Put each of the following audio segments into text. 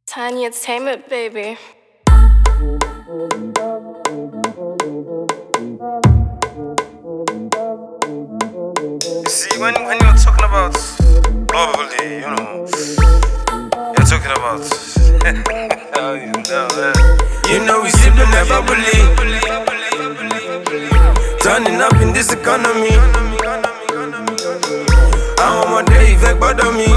Tiny Entertainment, baby. See, when you're talking about bubbly, you're talking about you know we sipping that bubbly, turning up in this economy. I want my day back bother me,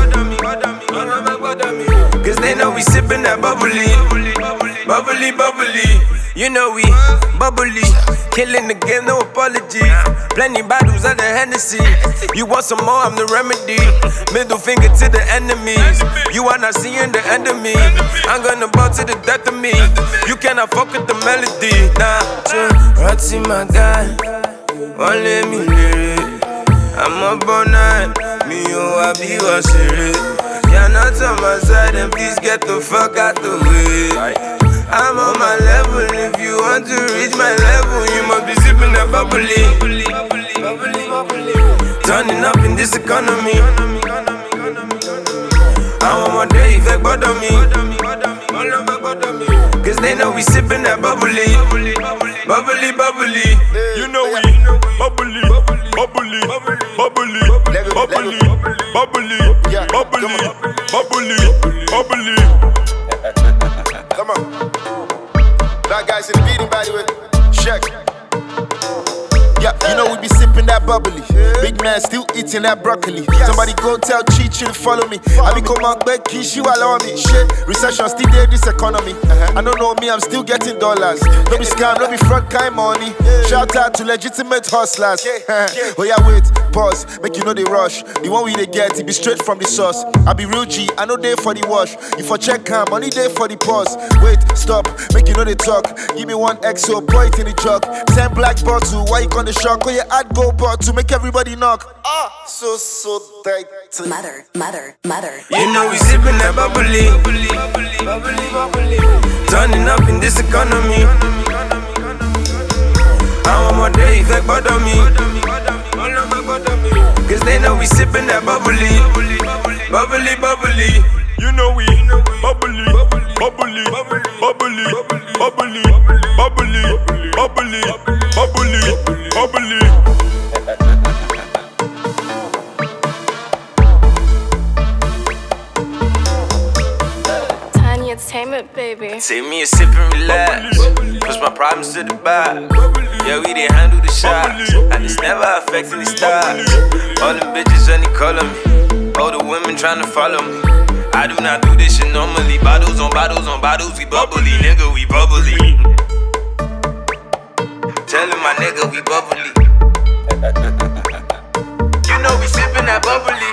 cause they know we sipping that bubbly, bubbly, bubbly. You know we bubbly, killing the game, no apology. Plenty bottles of the Hennessy. You want some more, I'm the remedy. Middle finger to the enemies. You are not seeing the end of me. I'm gonna bow to the death of me. You cannot fuck with the melody. Nah, Ratty my guy, won't let me live it. I'm up all night, me I be watching it. You're not on my side, and please get the fuck out the way. I'm on my level, if you want to reach my level, you must be sipping that bubbly, turning up in this economy. I want my day back bother me, cause they know we sipping that bubbly, bubbly, bubbly. You know we bubbly, bubbly, bubbly, bubbly, bubbly, bubbly, bubbly, bubbly. Come on. That guy's in the beating, by the way. Check. Yeah, you know we be sipping that bubbly. Big man still eating that broccoli. Somebody go tell Chichi to follow me. I be come out back, kiss you allow me. Shit, recession still there, this economy. I don't know me, I'm still getting dollars. No be scam, no be fraud kind money. Shout out to legitimate hustlers. Oh yeah, wait, pause, make you know they rush. The one we they get, it be straight from the source. I be real G, I know they for the wash. You for check cam, money day for the pause. Wait, stop, make you know they talk. Give me one XO, pour it in the jug. 10 black bottle, why you gonna shock? Or you add go bot to make everybody knock. So tight. Mother. You know we sipping that bubbly, turning up in this economy. I want my day back bother me, cause they know we sipping that bubbly, bubbly, bubbly. You know we bubbly, bubbly, bubbly, bubbly, bubbly, bubbly, bubbly, bubbly. Tiny Entertainment, baby. Take me a sip and relax, push my problems to the back. Yeah, we didn't handle the shots, and it's never affecting the stars. All them bitches only calling me, all the women trying to follow me. I do not do this shit normally. Bottles on bottles on bottles, we bubbly, nigga, we bubbly. Tellin' my nigga we bubbly. You know we sippin' that bubbly.